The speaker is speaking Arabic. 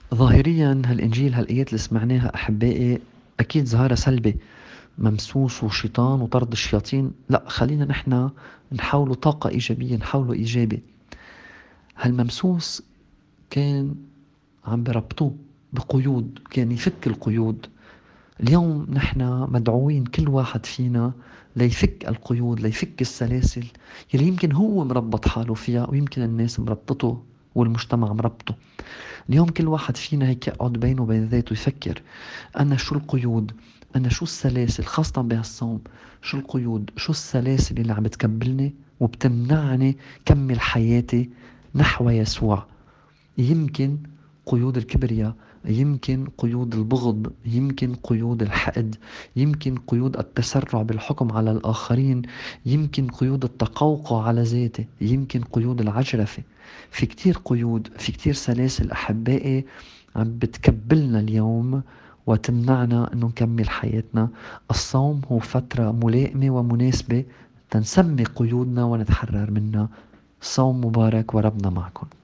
ظاهريا هالإنجيل هالآيات اللي سمعناها أحبائي أكيد ظاهرة سلبي، ممسوس وشيطان وطرد الشياطين. لا، خلينا نحن نحاوله طاقة إيجابية، نحاوله إيجابي. هالممسوس كان عم بربطوه بقيود، كان يفك القيود. اليوم نحن مدعوين كل واحد فينا ليفك القيود، ليفك السلاسل يلي يمكن هو مربط حاله فيها، ويمكن الناس مربطته والمجتمع مربطه. اليوم كل واحد فينا هيك يقعد بينه وبين ذاته يفكر: أنا شو القيود؟ أنا شو السلاسل خاصة بهالصوم؟ شو القيود؟ شو السلاسل اللي عم بتكبلني وبتمنعني كمل حياتي نحو يسوع؟ يمكن قيود الكبرياء، يمكن قيود البغض، يمكن قيود الحقد، يمكن قيود التسرع بالحكم على الآخرين، يمكن قيود التقوقع على ذاتي، يمكن قيود العجرفة. في كتير قيود، في كتير سلاسل أحبائي عم بتكبلنا اليوم وتمنعنا أنه نكمل حياتنا. الصوم هو فترة ملائمة ومناسبة تنسمي قيودنا ونتحرر منها. صوم مبارك وربنا معكم.